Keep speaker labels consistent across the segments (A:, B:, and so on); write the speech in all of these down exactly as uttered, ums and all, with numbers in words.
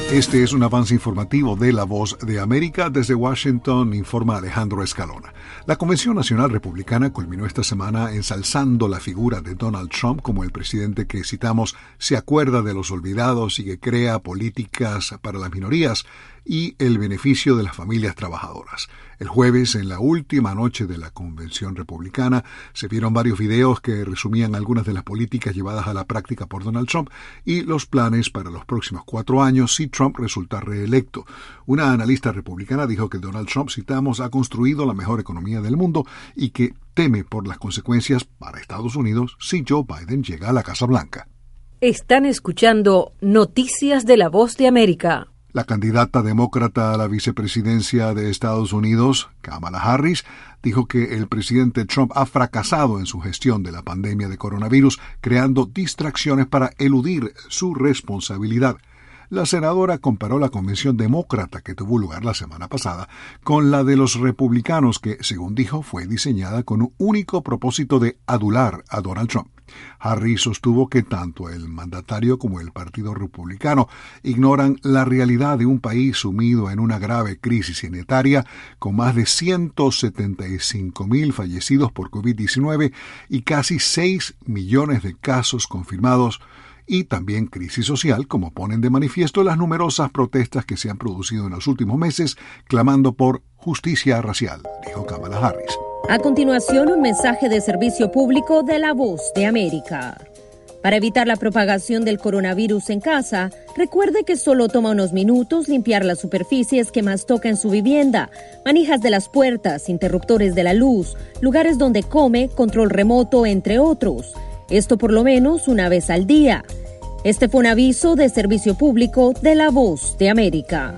A: Este es un avance informativo de La Voz de América. Desde Washington informa Alejandro Escalona. La Convención Nacional Republicana culminó esta semana ensalzando la figura de Donald Trump como el presidente que, citamos, se acuerda de los olvidados y que crea políticas para las minorías y el beneficio de las familias trabajadoras. El jueves, en la última noche de la Convención Republicana, se vieron varios videos que resumían algunas de las políticas llevadas a la práctica por Donald Trump y los planes para los próximos cuatro años si Trump resulta reelecto. Una analista republicana dijo que Donald Trump, citamos, ha construido la mejor economía del mundo y que teme por las consecuencias para Estados Unidos si Joe Biden llega a la Casa Blanca.
B: Están escuchando Noticias de La Voz de América.
A: La candidata demócrata a la vicepresidencia de Estados Unidos, Kamala Harris, dijo que el presidente Trump ha fracasado en su gestión de la pandemia de coronavirus, creando distracciones para eludir su responsabilidad. La senadora comparó la convención demócrata que tuvo lugar la semana pasada con la de los republicanos que, según dijo, fue diseñada con un único propósito de adular a Donald Trump. Harris sostuvo que tanto el mandatario como el Partido Republicano ignoran la realidad de un país sumido en una grave crisis sanitaria con más de ciento setenta y cinco mil fallecidos por covid diecinueve y casi seis millones de casos confirmados, y también crisis social, como ponen de manifiesto las numerosas protestas que se han producido en los últimos meses clamando por justicia racial, dijo Kamala Harris.
B: A continuación, un mensaje de servicio público de La Voz de América. Para evitar la propagación del coronavirus en casa, recuerde que solo toma unos minutos limpiar las superficies que más toca en su vivienda, manijas de las puertas, interruptores de la luz, lugares donde come, control remoto, entre otros. Esto por lo menos una vez al día. Este fue un aviso de servicio público de La Voz de América.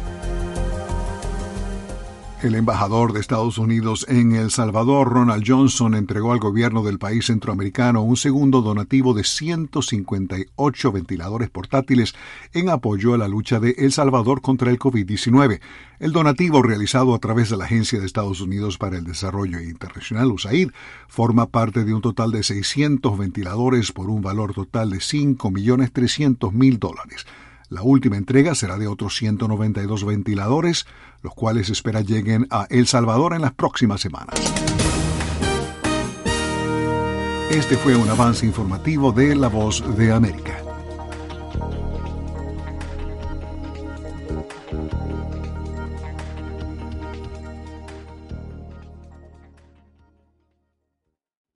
A: El embajador de Estados Unidos en El Salvador, Ronald Johnson, entregó al gobierno del país centroamericano un segundo donativo de ciento cincuenta y ocho ventiladores portátiles en apoyo a la lucha de El Salvador contra el covid diecinueve. El donativo, realizado a través de la Agencia de Estados Unidos para el Desarrollo Internacional, U S A I D, forma parte de un total de seiscientos ventiladores por un valor total de cinco millones trescientos mil dólares. La última entrega será de otros ciento noventa y dos ventiladores, los cuales se espera lleguen a El Salvador en las próximas semanas. Este fue un avance informativo de La Voz de América.